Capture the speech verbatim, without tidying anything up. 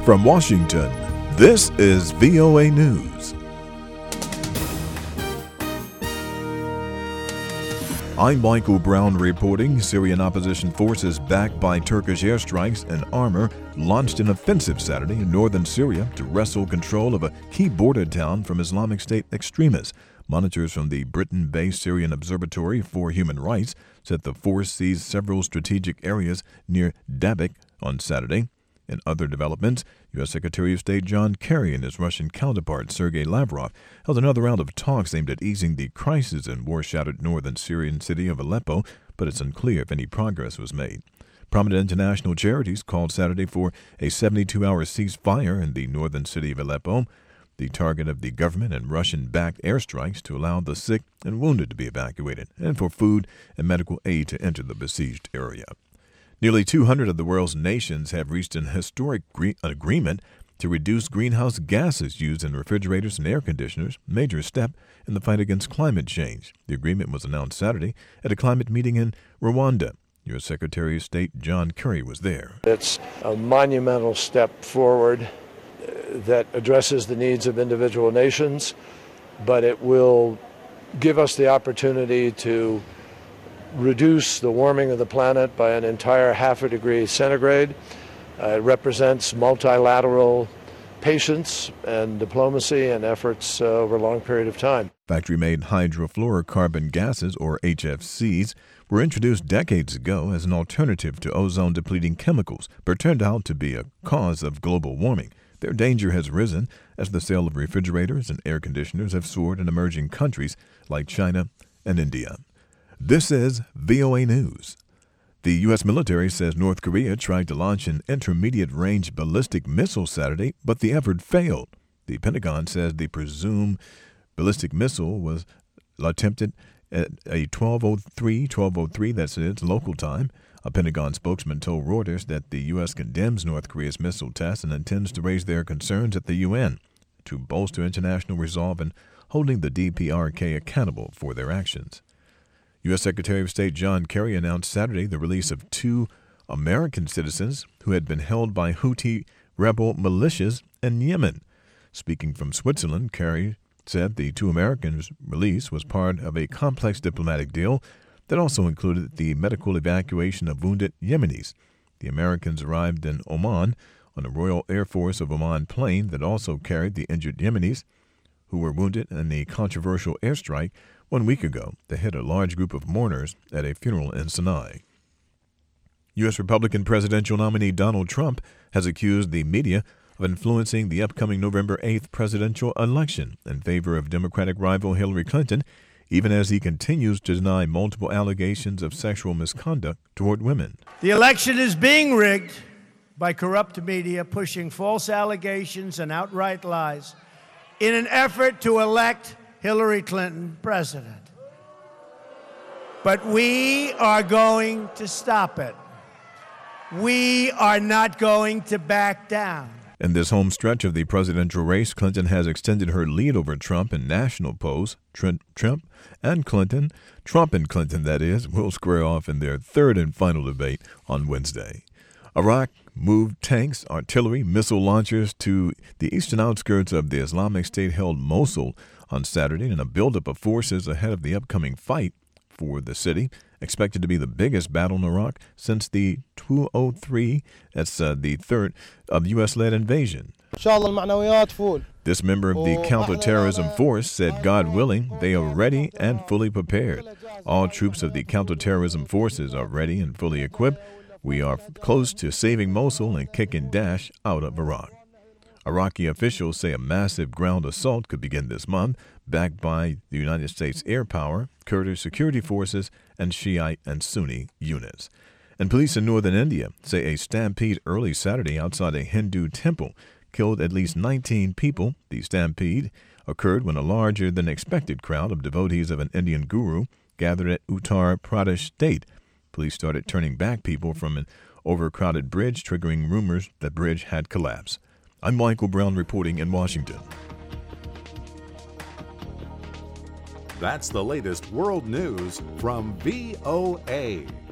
From Washington, this is V O A News. I'm Michael Brown reporting. Syrian opposition forces backed by Turkish airstrikes and armor launched an offensive Saturday in northern Syria to wrestle control of a key border town from Islamic State extremists. Monitors from the Britain-based Syrian Observatory for Human Rights said the force seized several strategic areas near Dabiq on Saturday. In other developments, U S. Secretary of State John Kerry and his Russian counterpart Sergei Lavrov held another round of talks aimed at easing the crisis in war-shattered northern Syrian city of Aleppo, but it's unclear if any progress was made. Prominent international charities called Saturday for a seventy-two hour ceasefire in the northern city of Aleppo, the target of the government and Russian-backed airstrikes to allow the sick and wounded to be evacuated, and for food and medical aid to enter the besieged area. Nearly two hundred of the world's nations have reached an historic gre- agreement to reduce greenhouse gases used in refrigerators and air conditioners, a major step in the fight against climate change. The agreement was announced Saturday at a climate meeting in Rwanda. U S. Secretary of State John Kerry was there. It's a monumental step forward that addresses the needs of individual nations, but it will give us the opportunity to reduce the warming of the planet by an entire half a degree centigrade. Uh, it represents multilateral patience and diplomacy and efforts uh, over a long period of time. Factory-made hydrofluorocarbon gases, or H F Cs, were introduced decades ago as an alternative to ozone-depleting chemicals, but turned out to be a cause of global warming. Their danger has risen as the sale of refrigerators and air conditioners have soared in emerging countries like China and India. This is V O A News. The U S military says North Korea tried to launch an intermediate-range ballistic missile Saturday, but the effort failed. The Pentagon says the presumed ballistic missile was attempted at a twelve oh three, twelve oh three, that's its local time. A Pentagon spokesman told Reuters that the U S condemns North Korea's missile test and intends to raise their concerns at the U N to bolster international resolve in holding the D P R K accountable for their actions. U S. Secretary of State John Kerry announced Saturday the release of two American citizens who had been held by Houthi rebel militias in Yemen. Speaking from Switzerland, Kerry said the two Americans' release was part of a complex diplomatic deal that also included the medical evacuation of wounded Yemenis. The Americans arrived in Oman on a Royal Air Force of Oman plane that also carried the injured Yemenis, who were wounded in a controversial airstrike one week ago that hit a large group of mourners at a funeral in Sinai. U S. Republican presidential nominee Donald Trump has accused the media of influencing the upcoming November eighth presidential election in favor of Democratic rival Hillary Clinton, even as he continues to deny multiple allegations of sexual misconduct toward women. The election is being rigged by corrupt media pushing false allegations and outright lies in an effort to elect Hillary Clinton president. But we are going to stop it. We are not going to back down. In this home stretch of the presidential race, Clinton has extended her lead over Trump in national polls. Trump, Trump and Clinton, Trump and Clinton, that is, will square off in their third and final debate on Wednesday. Iraq moved tanks, artillery, missile launchers to the eastern outskirts of the Islamic State-held Mosul on Saturday in a buildup of forces ahead of the upcoming fight for the city, expected to be the biggest battle in Iraq since the two oh three, that's uh, the third of U S-led invasion. This member of the counterterrorism force said, God willing, they are ready and fully prepared. All troops of the counterterrorism forces are ready and fully equipped. We are close to saving Mosul and kicking Daesh out of Iraq. Iraqi officials say a massive ground assault could begin this month, backed by the United States air power, Kurdish security forces, and Shiite and Sunni units. And police in northern India say a stampede early Saturday outside a Hindu temple killed at least nineteen people. The stampede occurred when a larger-than-expected crowd of devotees of an Indian guru gathered at Uttar Pradesh State. Police started turning back people from an overcrowded bridge, triggering rumors the bridge had collapsed. I'm Michael Brown reporting in Washington. That's the latest world news from V O A.